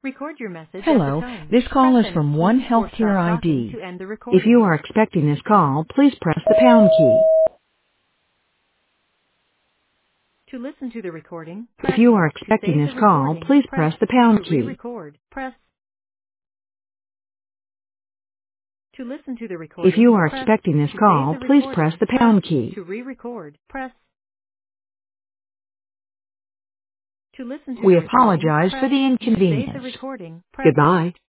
Record your message at the Hello, tone. this Press call is any from key One or Healthcare stop talking ID. to end the If you recording. are expecting this call, please press the pound key. To listen to the recording, If press you are to expecting save this the call, recording, please press press the to pound key. re-record, press to listen to the If recording, you are press expecting this to save call, the please press recording, the press pound key. to re-record, press to listen to We the recording, apologize for press the to save the inconvenience. recording, press Goodbye.